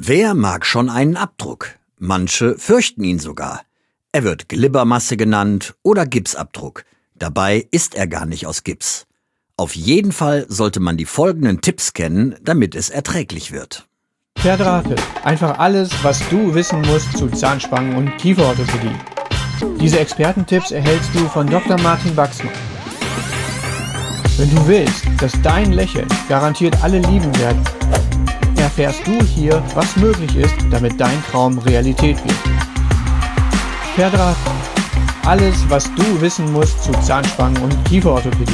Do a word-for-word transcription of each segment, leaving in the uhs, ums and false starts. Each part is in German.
Wer mag schon einen Abdruck? Manche fürchten ihn sogar. Er wird Glibbermasse genannt oder Gipsabdruck. Dabei ist er gar nicht aus Gips. Auf jeden Fall sollte man die folgenden Tipps kennen, damit es erträglich wird. Verdrahtet. Einfach alles, was du wissen musst zu Zahnspangen- und Kieferorthopädie. Diese Expertentipps erhältst du von Doktor Martin Wachsmann. Wenn du willst, dass dein Lächeln garantiert alle lieben werden, erfährst du hier, was möglich ist, damit dein Traum Realität wird. Verdrahtet. Alles, was du wissen musst zu Zahnspangen- und Kieferorthopädie.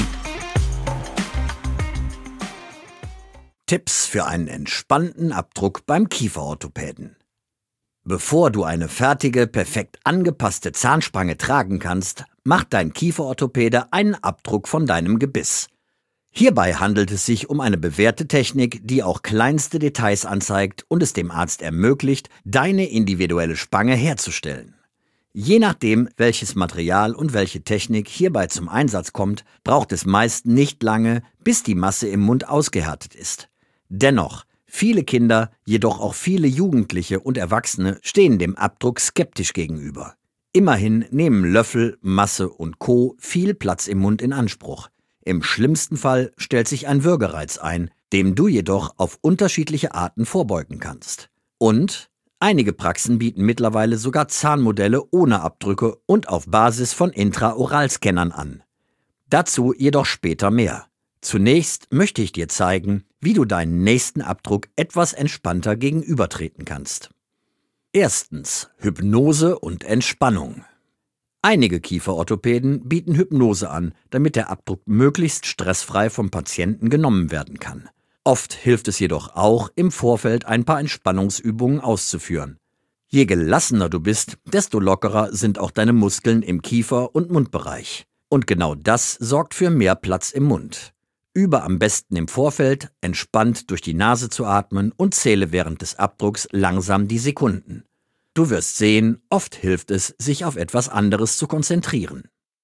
Tipps für einen entspannten Abdruck beim Kieferorthopäden. Bevor du eine fertige, perfekt angepasste Zahnspange tragen kannst, macht dein Kieferorthopäde einen Abdruck von deinem Gebiss. Hierbei handelt es sich um eine bewährte Technik, die auch kleinste Details anzeigt und es dem Arzt ermöglicht, deine individuelle Spange herzustellen. Je nachdem, welches Material und welche Technik hierbei zum Einsatz kommt, braucht es meist nicht lange, bis die Masse im Mund ausgehärtet ist. Dennoch, viele Kinder, jedoch auch viele Jugendliche und Erwachsene stehen dem Abdruck skeptisch gegenüber. Immerhin nehmen Löffel, Masse und Co. viel Platz im Mund in Anspruch. Im schlimmsten Fall stellt sich ein Würgereiz ein, dem du jedoch auf unterschiedliche Arten vorbeugen kannst. Und einige Praxen bieten mittlerweile sogar Zahnmodelle ohne Abdrücke und auf Basis von Intraoralscannern an. Dazu jedoch später mehr. Zunächst möchte ich dir zeigen, wie du deinen nächsten Abdruck etwas entspannter gegenübertreten kannst. Erstens: Hypnose und Entspannung. Einige Kieferorthopäden bieten Hypnose an, damit der Abdruck möglichst stressfrei vom Patienten genommen werden kann. Oft hilft es jedoch auch, im Vorfeld ein paar Entspannungsübungen auszuführen. Je gelassener du bist, desto lockerer sind auch deine Muskeln im Kiefer- und Mundbereich. Und genau das sorgt für mehr Platz im Mund. Übe am besten im Vorfeld, entspannt durch die Nase zu atmen und zähle während des Abdrucks langsam die Sekunden. Du wirst sehen, oft hilft es, sich auf etwas anderes zu konzentrieren.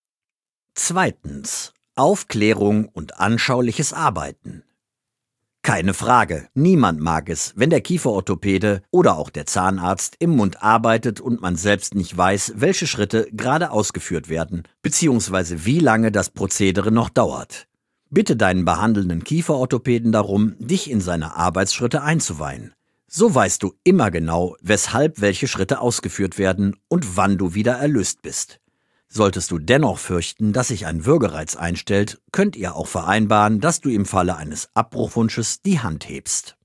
Zweitens: Aufklärung und anschauliches Arbeiten. Keine Frage, niemand mag es, wenn der Kieferorthopäde oder auch der Zahnarzt im Mund arbeitet und man selbst nicht weiß, welche Schritte gerade ausgeführt werden, beziehungsweise wie lange das Prozedere noch dauert. Bitte deinen behandelnden Kieferorthopäden darum, dich in seine Arbeitsschritte einzuweihen. So weißt du immer genau, weshalb welche Schritte ausgeführt werden und wann du wieder erlöst bist. Solltest du dennoch fürchten, dass sich ein Würgereiz einstellt, könnt ihr auch vereinbaren, dass du im Falle eines Abbruchwunsches die Hand hebst.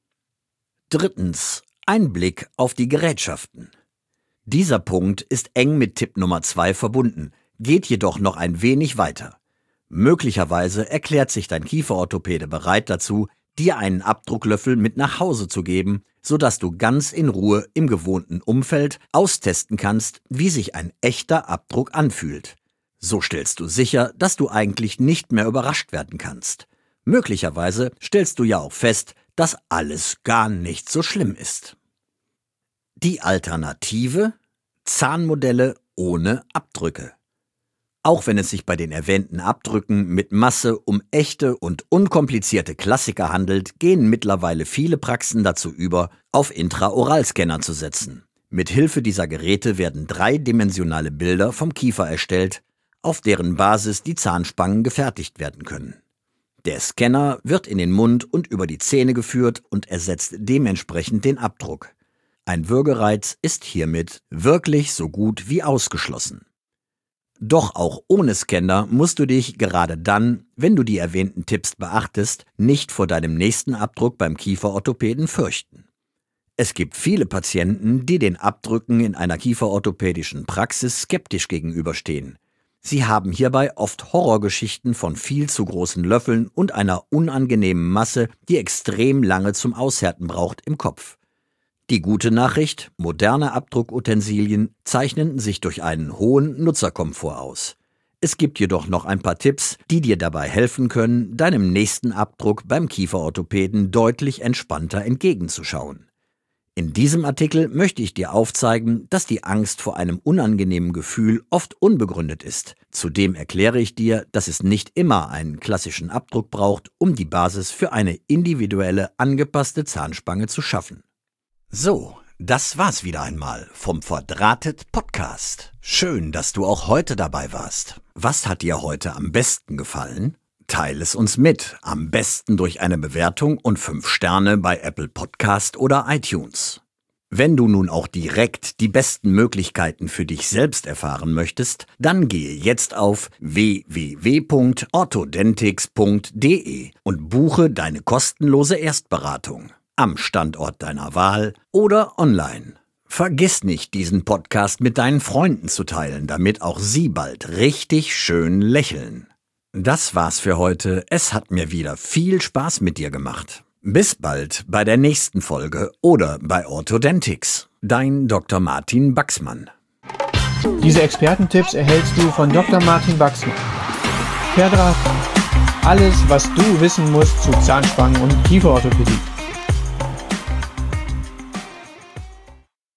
Drittens: Ein Blick auf die Gerätschaften. Dieser Punkt ist eng mit Tipp Nummer zwei verbunden, geht jedoch noch ein wenig weiter. Möglicherweise erklärt sich dein Kieferorthopäde bereit dazu, dir einen Abdrucklöffel mit nach Hause zu geben, sodass du ganz in Ruhe im gewohnten Umfeld austesten kannst, wie sich ein echter Abdruck anfühlt. So stellst du sicher, dass du eigentlich nicht mehr überrascht werden kannst. Möglicherweise stellst du ja auch fest, dass alles gar nicht so schlimm ist. Die Alternative: Zahnmodelle ohne Abdrücke. Auch wenn es sich bei den erwähnten Abdrücken mit Masse um echte und unkomplizierte Klassiker handelt, gehen mittlerweile viele Praxen dazu über, auf Intraoralscanner zu setzen. Mit Hilfe dieser Geräte werden dreidimensionale Bilder vom Kiefer erstellt, auf deren Basis die Zahnspangen gefertigt werden können. Der Scanner wird in den Mund und über die Zähne geführt und ersetzt dementsprechend den Abdruck. Ein Würgereiz ist hiermit wirklich so gut wie ausgeschlossen. Doch auch ohne Scanner musst du dich gerade dann, wenn du die erwähnten Tipps beachtest, nicht vor deinem nächsten Abdruck beim Kieferorthopäden fürchten. Es gibt viele Patienten, die den Abdrücken in einer kieferorthopädischen Praxis skeptisch gegenüberstehen. Sie haben hierbei oft Horrorgeschichten von viel zu großen Löffeln und einer unangenehmen Masse, die extrem lange zum Aushärten braucht, im Kopf. Die gute Nachricht: moderne Abdruckutensilien zeichnen sich durch einen hohen Nutzerkomfort aus. Es gibt jedoch noch ein paar Tipps, die dir dabei helfen können, deinem nächsten Abdruck beim Kieferorthopäden deutlich entspannter entgegenzuschauen. In diesem Artikel möchte ich dir aufzeigen, dass die Angst vor einem unangenehmen Gefühl oft unbegründet ist. Zudem erkläre ich dir, dass es nicht immer einen klassischen Abdruck braucht, um die Basis für eine individuelle, angepasste Zahnspange zu schaffen. So, das war's wieder einmal vom Verdrahtet Podcast. Schön, dass du auch heute dabei warst. Was hat dir heute am besten gefallen? Teile es uns mit, am besten durch eine Bewertung und fünf Sterne bei Apple Podcast oder iTunes. Wenn du nun auch direkt die besten Möglichkeiten für dich selbst erfahren möchtest, dann gehe jetzt auf w w w punkt orthodentics punkt d e und buche deine kostenlose Erstberatung am Standort deiner Wahl oder online. Vergiss nicht, diesen Podcast mit deinen Freunden zu teilen, damit auch sie bald richtig schön lächeln. Das war's für heute. Es hat mir wieder viel Spaß mit dir gemacht. Bis bald bei der nächsten Folge oder bei Orthodentics. Dein Doktor Martin Baxmann. Diese Expertentipps erhältst du von Doktor Martin Baxmann. Verdrahtet. Alles, was du wissen musst zu Zahnspangen und Kieferorthopädie.